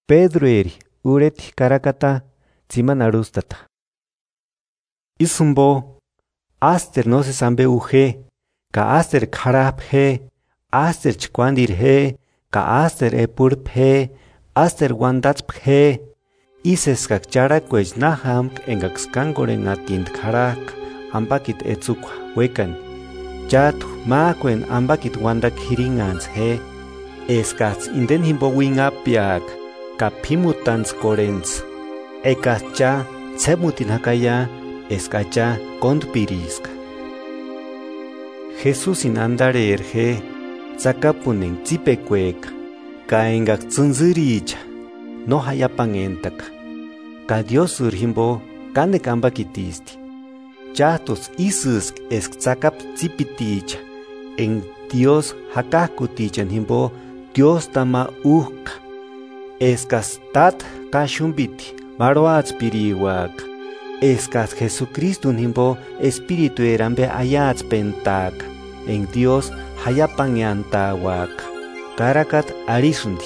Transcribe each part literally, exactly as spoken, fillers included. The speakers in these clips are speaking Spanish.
Pedro eri ureti karakata tsimanarustata. Isumbo aster no se sambe uje, ka aster karap he, aster chkwandir he, ka aster epurp he, aster wandatsp he, ises kakchara kwech nahamk engakskangore natind karak, ambakit etsukwa wekan. Chatu makwen ambakit wandak hiringans he, eskats inden himbo wingapiak, ka pimutans korens, ekacha tsemutin hakaya, eskacha kondpiriska. Jesús in andare erge, zakapunen tzipekweka, ka engak tsunziricha, no hayapangentaka, ka Dios urhimbo kanek ambakitisti. Chatos isus esk zakap tzipiticha, en Dios hakakuticha himbo Dios tama uhka, eskas tat kashumbiti, maroats piriwaka. Eskas Jesucristo himbo espíritu erambe ayats pentaka, en Dios hayapanyantawaka, karakat arisundi.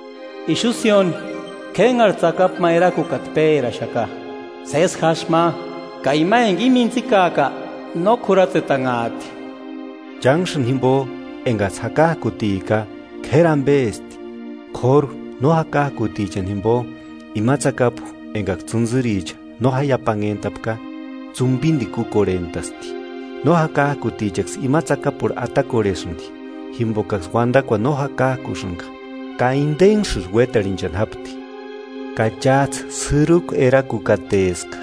Ishusion, ken artzakap maerakukat pera shaka, ses hashma, kaima en gimintzikaka, no kuratzetangati. Jangshin himbo engas hakakutika, kerambe esti, kor no hakakutichan himbo, imatzakapu engak tsunziricha. No hayapangentapka, zumbindi kukorentasti. No hakakutichaks imatzakapur atakoresundi. Himbokaks wandakwa no hakakushunka. Ka intensus wetarinchan hapti. Ka chats suruk era kukateska.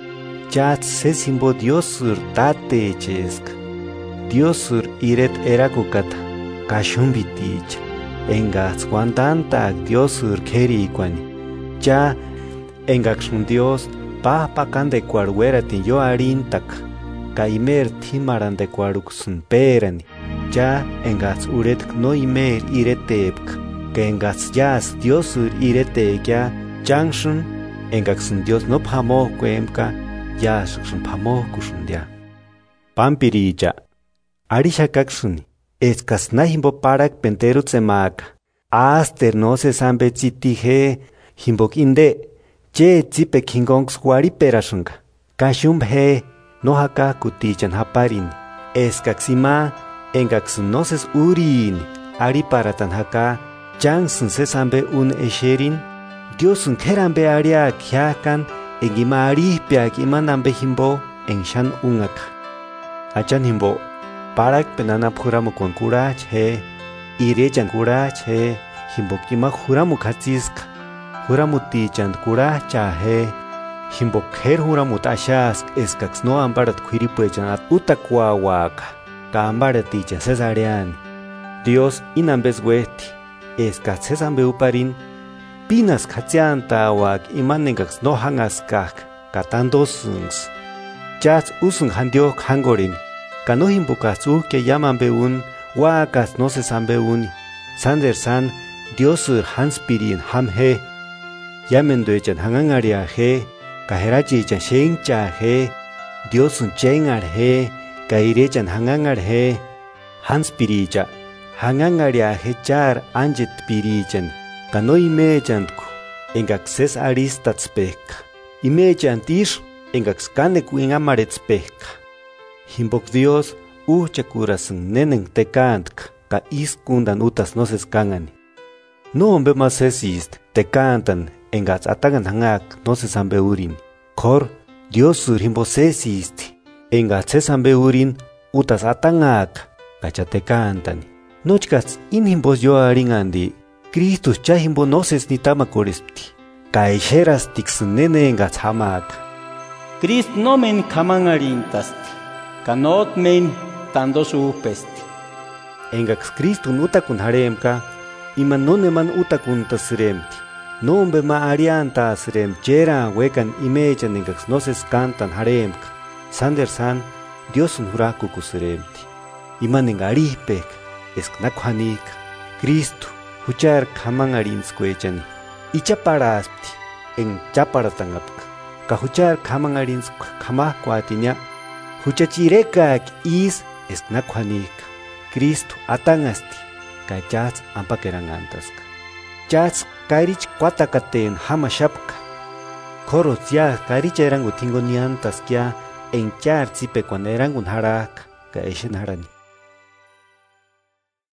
Chats sesimbo Diosur tatecheska. Diosur iret era kukata. Ka shumbiticha. Engats wandantak Diosur kerikwani. Cha engakshun Dios. Papa kan de cuarguera tin yo arintak, kaimer timaran de cuaruxun perani, ya engats uret no imer iretepk, que engats yas Diosur irete ya, jangshun, engaksun Dios no pamo cuemka, ya shuksun pamo kushundia. Pampirilla, arisha kaksuni, eskas nahimbo parak penterut semaka, aster no se sambe tzitije, himbok inde, che tzipe kingongs wari perashunga. Kashum he no haka kutichan haparin. Eskaksima engaksun noses urin. Ari paratan haka changsun sesambe un esherin. Diosun kerambe aria kyakan engima aripiak imanambe himbo engshan ungaka. Achan himbo parak penana puramu kon kurach he. Irechan kurach he. Himbo kima huramu katziska. Huramuti chand kuracha he, himbokher huramut ashask eskax no ambarat kwiripechan at utakwawaka, ka ambaraticha cesarean. Dios inambes weti, eskas cesambe uparin, pinas katziantawak imanengax no hangaskak, katandosungs. Chats usung handiok hangorin, kano himbokas uke yamanbe un, wakas no sesambe uni, sander san, Diosur hanspirin hamhe. Yamenduechan hangangaria he, kaherachichan shencha he, Diosun chengar he, kairechan hangangar he, hanspiricha, hangangaria he char anjet pirichan, kanoi mechantku, engakses aristatspek, imechantish, engaks kanekuin amaretspek. Himbok Dios, uchakurasan nenen tekantk, ka iskundan utas noses kangani. No hombe más esist, te cantan, engats atagan hangak, no se sambe urin. Kor, Dios sur himbo sesisti, engats se sambe urin, utas atangak, kacha te cantan. Nochkats in himbos yo aringandi, Christus cha himbo no ses ni tamakorespti, kaisheras tix nene engats hamak. Christ no men kamangarintasti, kanot men tandosu upesti. Engaks Christun utakun haremka, iman no neman utakun tasremti. No hombe ma arianta asrem chera wekan imechan engaks no ses cantan haremka. Sander san Diosun huraku kusremti. Iman engaripek esknakhanik. Cristo huchar kamangarinskweechani. Ichaparaspti en chaparatangapka. Kahuchar kamangarinsk kamakwaatinya. Huchachirekak is esknakhanik. Cristo atangasti. Kachats ampakerangantaska. chas karich cuatacaten hamashapka. Coros ya karich erangu tingoniantas kia en char zipe cuando erangun harak ka eshen harani.